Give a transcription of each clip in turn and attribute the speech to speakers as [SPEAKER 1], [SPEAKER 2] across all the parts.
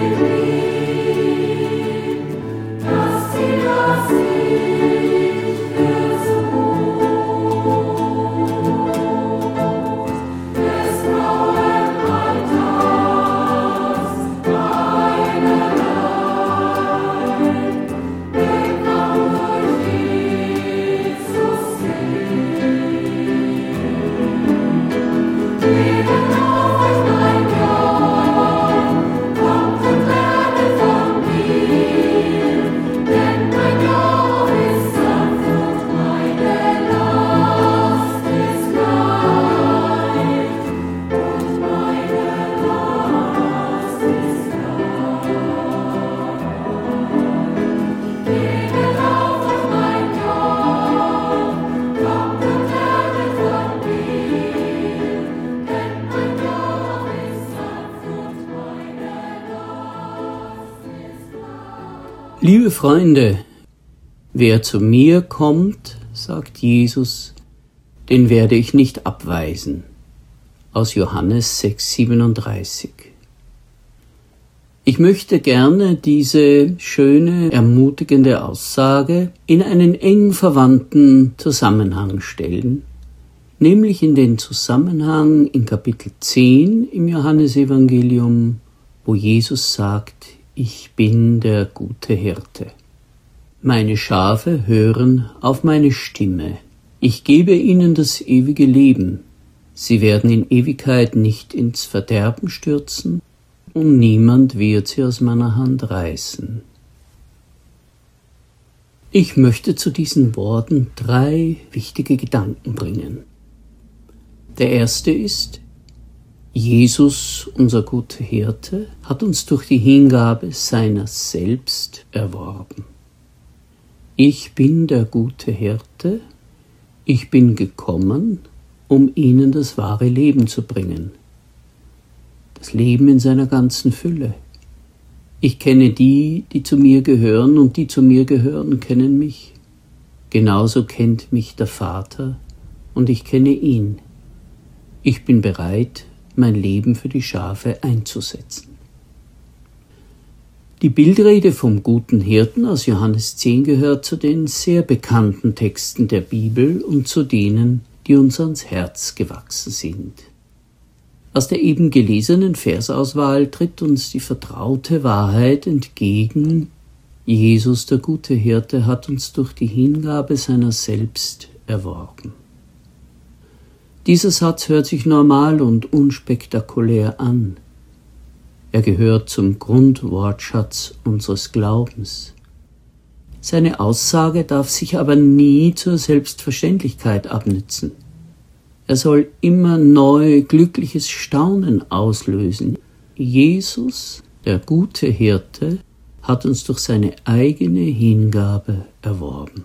[SPEAKER 1] Liebe Freunde, wer zu mir kommt, sagt Jesus, den werde ich nicht abweisen. Aus Johannes 6,37. Ich möchte gerne diese schöne, ermutigende Aussage in einen eng verwandten Zusammenhang stellen, nämlich in den Zusammenhang in Kapitel 10 im Johannesevangelium, wo Jesus sagt, ich bin der gute Hirte. Meine Schafe hören auf meine Stimme. Ich gebe ihnen das ewige Leben. Sie werden in Ewigkeit nicht ins Verderben stürzen und niemand wird sie aus meiner Hand reißen. Ich möchte zu diesen Worten 3 wichtige Gedanken bringen. Der erste ist, Jesus, unser guter Hirte, hat uns durch die Hingabe seiner selbst erworben. Ich bin der gute Hirte, ich bin gekommen, um ihnen das wahre Leben zu bringen. Das Leben in seiner ganzen Fülle. Ich kenne die, die zu mir gehören, und die zu mir gehören, kennen mich. Genauso kennt mich der Vater, und ich kenne ihn. Ich bin bereit, mein Leben für die Schafe einzusetzen. Die Bildrede vom guten Hirten aus Johannes 10 gehört zu den sehr bekannten Texten der Bibel und zu denen, die uns ans Herz gewachsen sind. Aus der eben gelesenen Versauswahl tritt uns die vertraute Wahrheit entgegen: Jesus, der gute Hirte, hat uns durch die Hingabe seiner selbst erworben. Dieser Satz hört sich normal und unspektakulär an. Er gehört zum Grundwortschatz unseres Glaubens. Seine Aussage darf sich aber nie zur Selbstverständlichkeit abnützen. Er soll immer neu glückliches Staunen auslösen. Jesus, der gute Hirte, hat uns durch seine eigene Hingabe erworben.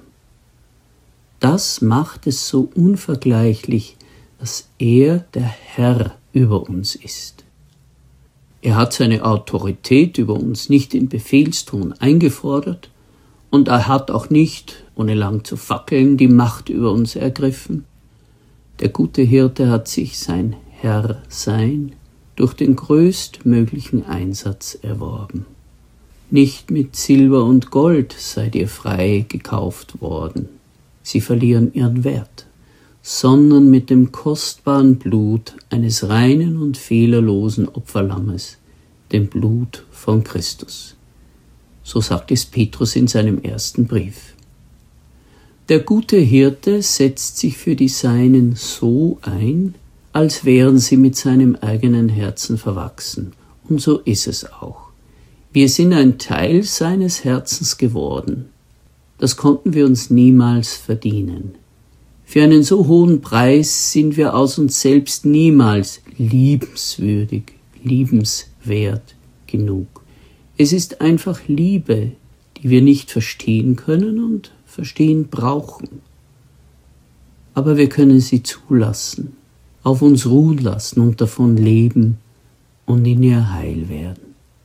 [SPEAKER 1] Das macht es so unvergleichlich, dass er der Herr über uns ist. Er hat seine Autorität über uns nicht in Befehlston eingefordert und er hat auch nicht, ohne lang zu fackeln, die Macht über uns ergriffen. Der gute Hirte hat sich sein Herrsein durch den größtmöglichen Einsatz erworben. Nicht mit Silber und Gold seid ihr frei gekauft worden. Sie verlieren ihren Wert, sondern mit dem kostbaren Blut eines reinen und fehlerlosen Opferlammes, dem Blut von Christus. So sagt es Petrus in seinem ersten Brief. Der gute Hirte setzt sich für die Seinen so ein, als wären sie mit seinem eigenen Herzen verwachsen. Und so ist es auch. Wir sind ein Teil seines Herzens geworden. Das konnten wir uns niemals verdienen. Für einen so hohen Preis sind wir aus uns selbst niemals liebenswürdig, liebenswert genug. Es ist einfach Liebe, die wir nicht verstehen können und verstehen brauchen. Aber wir können sie zulassen, auf uns ruhen lassen und davon leben und in ihr heil werden.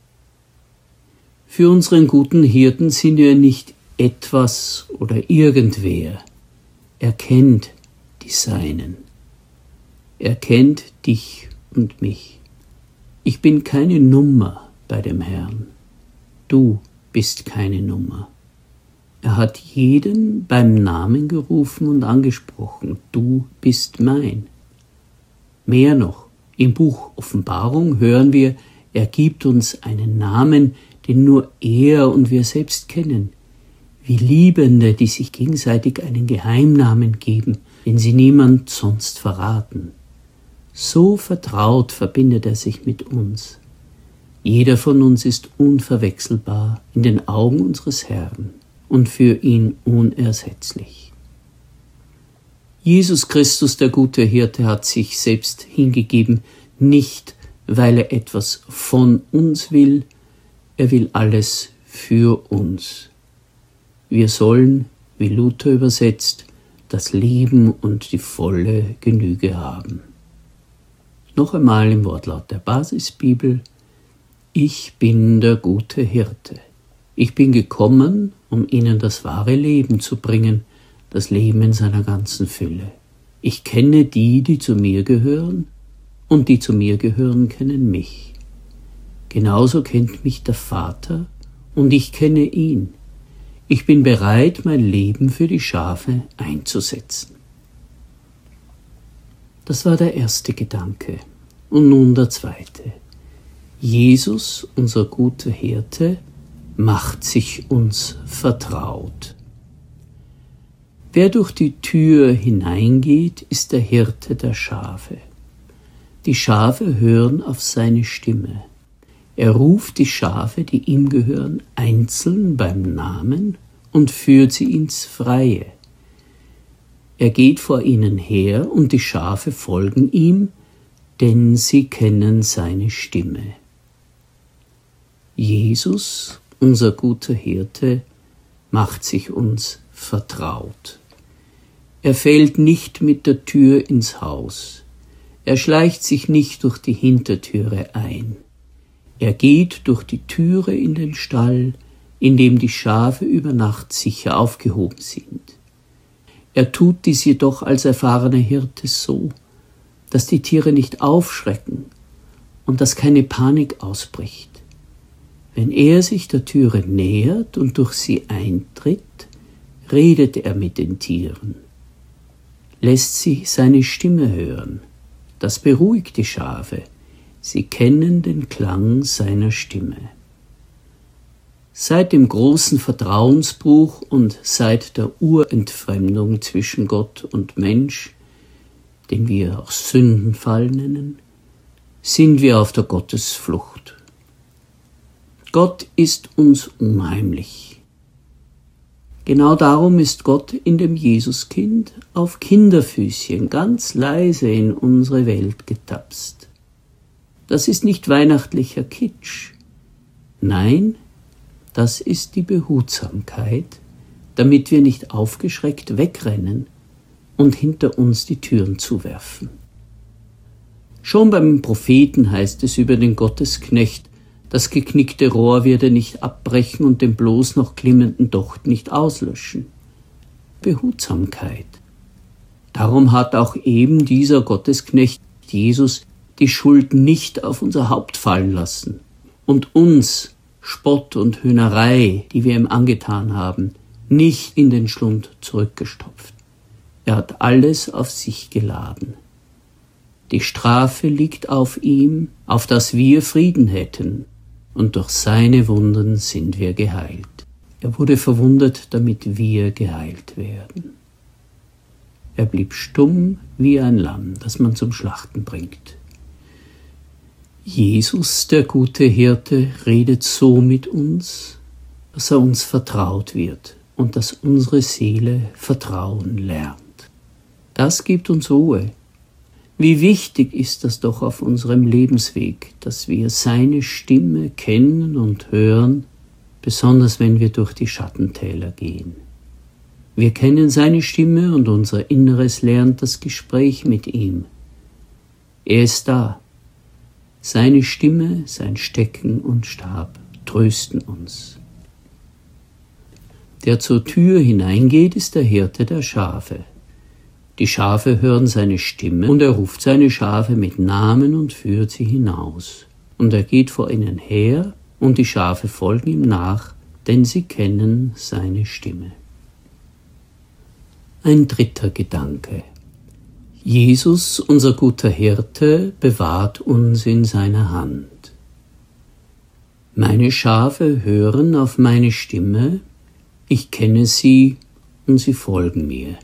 [SPEAKER 1] Für unseren guten Hirten sind wir nicht etwas oder irgendwer. Er kennt die Seinen. Er kennt dich und mich. Ich bin keine Nummer, bei dem Herrn. Du bist keine Nummer. Er hat jeden beim Namen gerufen und angesprochen. Du bist mein. Mehr noch, im Buch Offenbarung hören wir, er gibt uns einen Namen, den nur er und wir selbst kennen. Wie Liebende, die sich gegenseitig einen Geheimnamen geben, den sie niemand sonst verraten. So vertraut verbindet er sich mit uns. Jeder von uns ist unverwechselbar in den Augen unseres Herrn und für ihn unersetzlich. Jesus Christus, der gute Hirte, hat sich selbst hingegeben, nicht weil er etwas von uns will, er will alles für uns. Wir sollen, wie Luther übersetzt, das Leben und die volle Genüge haben. Noch einmal im Wortlaut der Basisbibel: Ich bin der gute Hirte. Ich bin gekommen, um ihnen das wahre Leben zu bringen, das Leben in seiner ganzen Fülle. Ich kenne die, die zu mir gehören, und die zu mir gehören, kennen mich. Genauso kennt mich der Vater, und ich kenne ihn. Ich bin bereit, mein Leben für die Schafe einzusetzen. Das war der erste Gedanke. Und nun der zweite. Jesus, unser guter Hirte, macht sich uns vertraut. Wer durch die Tür hineingeht, ist der Hirte der Schafe. Die Schafe hören auf seine Stimme. Er ruft die Schafe, die ihm gehören, einzeln beim Namen und führt sie ins Freie. Er geht vor ihnen her und die Schafe folgen ihm, denn sie kennen seine Stimme. Jesus, unser guter Hirte, macht sich uns vertraut. Er fällt nicht mit der Tür ins Haus. Er schleicht sich nicht durch die Hintertüre ein. Er geht durch die Türe in den Stall, in dem die Schafe über Nacht sicher aufgehoben sind. Er tut dies jedoch als erfahrener Hirte so, dass die Tiere nicht aufschrecken und dass keine Panik ausbricht. Wenn er sich der Türe nähert und durch sie eintritt, redet er mit den Tieren, lässt sie seine Stimme hören. Das beruhigt die Schafe. Sie kennen den Klang seiner Stimme. Seit dem großen Vertrauensbruch und seit der Urentfremdung zwischen Gott und Mensch, den wir auch Sündenfall nennen, sind wir auf der Gottesflucht. Gott ist uns unheimlich. Genau darum ist Gott in dem Jesuskind auf Kinderfüßchen ganz leise in unsere Welt getapst. Das ist nicht weihnachtlicher Kitsch. Nein, das ist die Behutsamkeit, damit wir nicht aufgeschreckt wegrennen und hinter uns die Türen zuwerfen. Schon beim Propheten heißt es über den Gottesknecht, das geknickte Rohr wird er nicht abbrechen und den bloß noch glimmenden Docht nicht auslöschen. Behutsamkeit. Darum hat auch eben dieser Gottesknecht Jesus die Schuld nicht auf unser Haupt fallen lassen und uns Spott und Höhnerei, die wir ihm angetan haben, nicht in den Schlund zurückgestopft. Er hat alles auf sich geladen. Die Strafe liegt auf ihm, auf dass wir Frieden hätten, und durch seine Wunden sind wir geheilt. Er wurde verwundet, damit wir geheilt werden. Er blieb stumm wie ein Lamm, das man zum Schlachten bringt. Jesus, der gute Hirte, redet so mit uns, dass er uns vertraut wird und dass unsere Seele Vertrauen lernt. Das gibt uns Ruhe. Wie wichtig ist das doch auf unserem Lebensweg, dass wir seine Stimme kennen und hören, besonders wenn wir durch die Schattentäler gehen. Wir kennen seine Stimme und unser Inneres lernt das Gespräch mit ihm. Er ist da. Seine Stimme, sein Stecken und Stab trösten uns. Der zur Tür hineingeht, ist der Hirte der Schafe. Die Schafe hören seine Stimme und er ruft seine Schafe mit Namen und führt sie hinaus. und er geht vor ihnen her, und die Schafe folgen ihm nach, denn sie kennen seine Stimme. Ein dritter Gedanke. Jesus, unser guter Hirte, bewahrt uns in seiner Hand. Meine Schafe hören auf meine Stimme, ich kenne sie und sie folgen mir.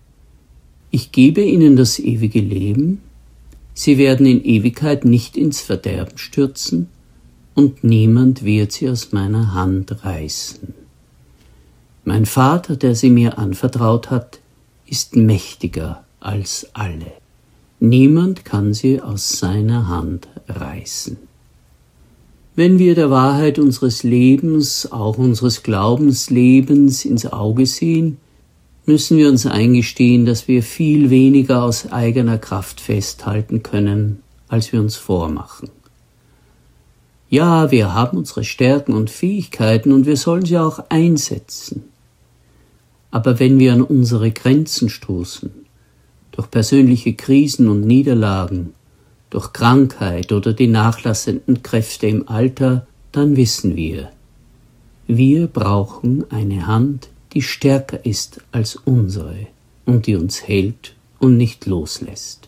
[SPEAKER 1] Ich gebe ihnen das ewige Leben, sie werden in Ewigkeit nicht ins Verderben stürzen und niemand wird sie aus meiner Hand reißen. Mein Vater, der sie mir anvertraut hat, ist mächtiger als alle. Niemand kann sie aus seiner Hand reißen. Wenn wir der Wahrheit unseres Lebens, auch unseres Glaubenslebens, ins Auge sehen, müssen wir uns eingestehen, dass wir viel weniger aus eigener Kraft festhalten können, als wir uns vormachen. Ja, wir haben unsere Stärken und Fähigkeiten und wir sollen sie auch einsetzen. Aber wenn wir an unsere Grenzen stoßen, durch persönliche Krisen und Niederlagen, durch Krankheit oder die nachlassenden Kräfte im Alter, dann wissen wir brauchen eine Hand, die stärker ist als unsere und die uns hält und nicht loslässt.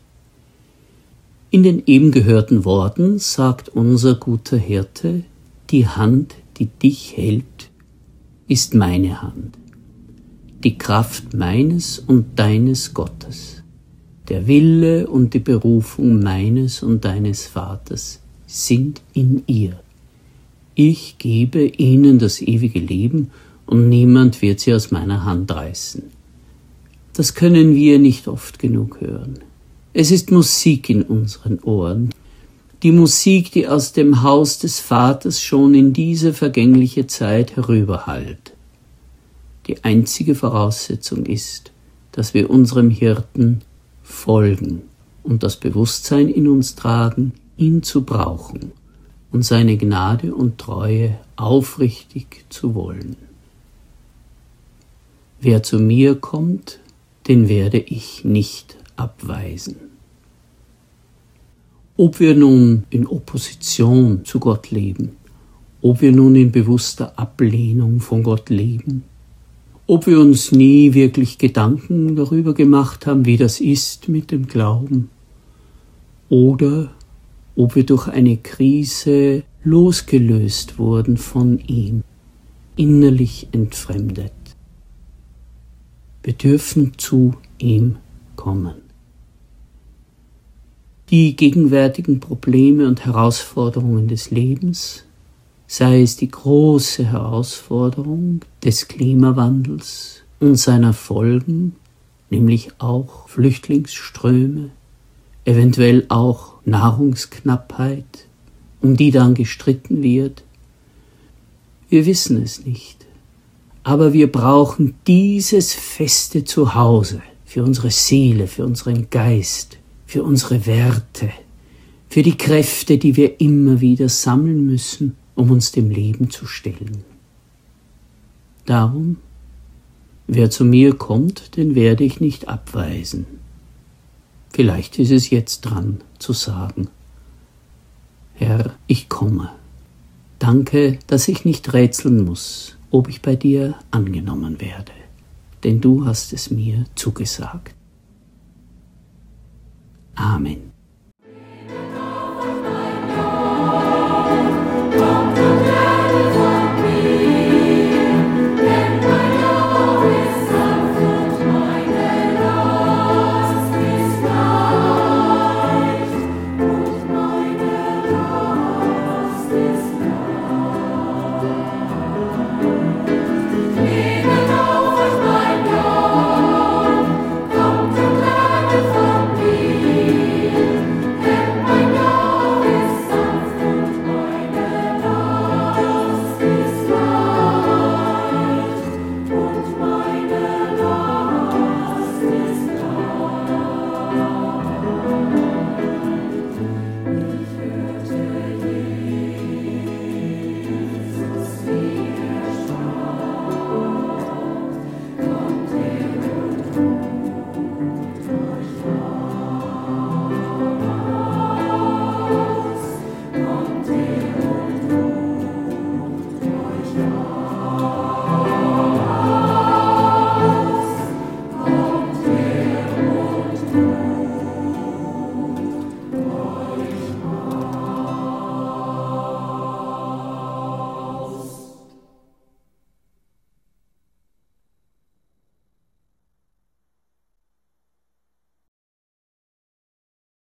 [SPEAKER 1] In den eben gehörten Worten sagt unser guter Hirte, die Hand, die dich hält, ist meine Hand, die Kraft meines und deines Gottes. Der Wille und die Berufung meines und deines Vaters sind in ihr. Ich gebe ihnen das ewige Leben und niemand wird sie aus meiner Hand reißen. Das können wir nicht oft genug hören. Es ist Musik in unseren Ohren. Die Musik, die aus dem Haus des Vaters schon in diese vergängliche Zeit herüberhallt. Die einzige Voraussetzung ist, dass wir unserem Hirten folgen und das Bewusstsein in uns tragen, ihn zu brauchen und seine Gnade und Treue aufrichtig zu wollen. Wer zu mir kommt, den werde ich nicht abweisen. Ob wir nun in Opposition zu Gott leben, ob wir nun in bewusster Ablehnung von Gott leben, ob wir uns nie wirklich Gedanken darüber gemacht haben, wie das ist mit dem Glauben, oder ob wir durch eine Krise losgelöst wurden von ihm, innerlich entfremdet. Wir dürfen zu ihm kommen. Die gegenwärtigen Probleme und Herausforderungen des Lebens, sei es die große Herausforderung des Klimawandels und seiner Folgen, nämlich auch Flüchtlingsströme, eventuell auch Nahrungsknappheit, um die dann gestritten wird. Wir wissen es nicht, aber wir brauchen dieses feste Zuhause für unsere Seele, für unseren Geist, für unsere Werte, für die Kräfte, die wir immer wieder sammeln müssen, um uns dem Leben zu stellen. Darum, wer zu mir kommt, den werde ich nicht abweisen. Vielleicht ist es jetzt dran zu sagen, Herr, ich komme. Danke, dass ich nicht rätseln muss, ob ich bei dir angenommen werde, denn du hast es mir zugesagt. Amen.